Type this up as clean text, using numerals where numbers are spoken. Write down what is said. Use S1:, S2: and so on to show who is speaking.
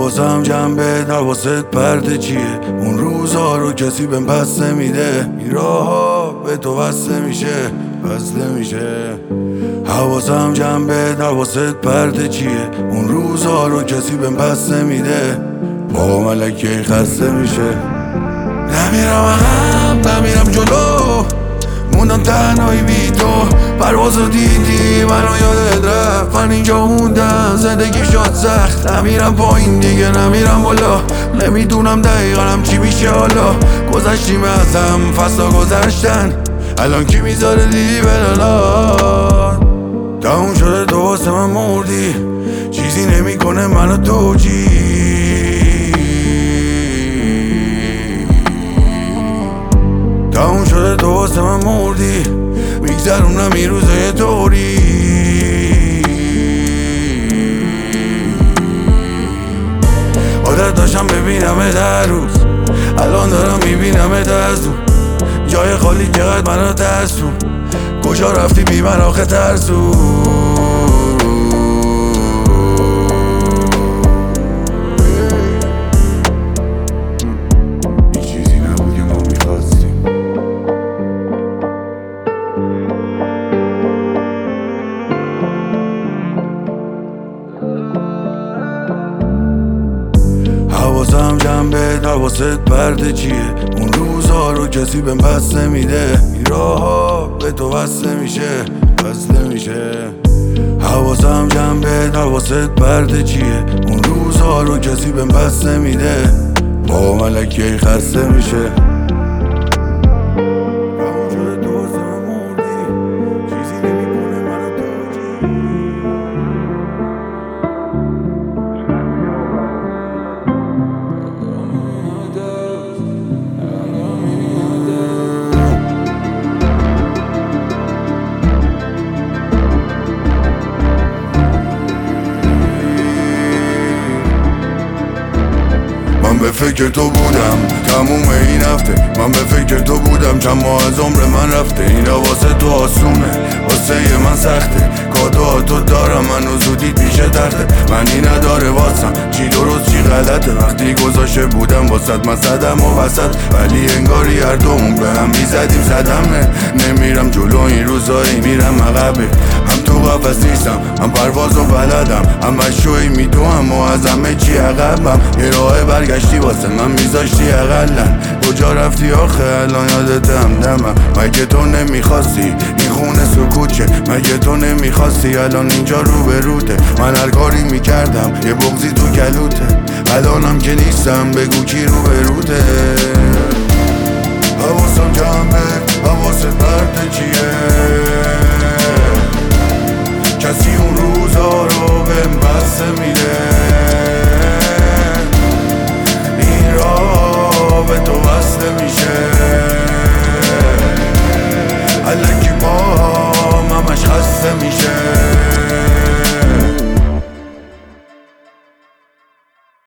S1: حواسم جنبه حواست پرده چیه؟ اون روزا رو کسی بهم پس نمیده، این راه‌ها به تو بسته میشه بسته میشه. حواسم جنبه حواست پرده چیه؟ اون روزا رو کسی بهم پس نمیده، با ملکه خسته میشه. نمیرم عقب نمیرم جلو، موندم تنهایی بی تو. پروازو دیدی منو یادت رفت، من اینجا موندم زندگی شد سخت. نمیرم پایین دیگه نمیرم بالا، نمیدونم دقیقا چی میشه حالا. گذشتیم ازم فصلا گذشتن، الان کی میذاره لیلی بلالات؟ تموم شده تو واسه من مردی، چیزی نمیکنه منو توجی. تموم شده تو واسه من مردی، میگذرونم این روزای طوری. عادت داشتم ببینمت هر روز، الان دارم میبینمت از دور. جای خالی چقدر منو ترسون، کجا رفتی بی من آخه ترسون؟ حواسم جنبه حواست پرده چیه؟ اون روزا رو کسی بهم پس نمیده، این راه‌ها به تو بسته میشه بسته میشه. حواسم جنبه حواست پرده چیه؟ اون روزا رو کسی بهم پس نمیده، با ملکه خسته میشه. من به فکر تو بودم تموم این هفته، من به فکر تو بودم چند ماه از عمر من رفته. این واسه تو آسونه واسه من سخته، کادوهاتو دارم منو زودی پیش تخته. معنی نداره واسم چی درست چی غلطه، وقتی گذاشته بودم واسط من صدم و وسط، ولی انگاری هر دومون به هم میزدیم صدمه. نمیرم جلو این روزایی میرم عقبه، هم تو قفس نیستم هم پروازو بلدم، هم شوی میدوم و از همه چی عقبم. یه راه برگشتی واسه من میذاشتی اقلن، کجا رفتی آخه الان یادت همدمم؟ مگه تو نمیخواستی این خونه سکوت شه؟ مگه تو نمیخواستی الان اینجا رو به روته؟ من هر کاری میکردم یه بغضی تو کلوته، الانم که نیستم بگو کی رو به روته؟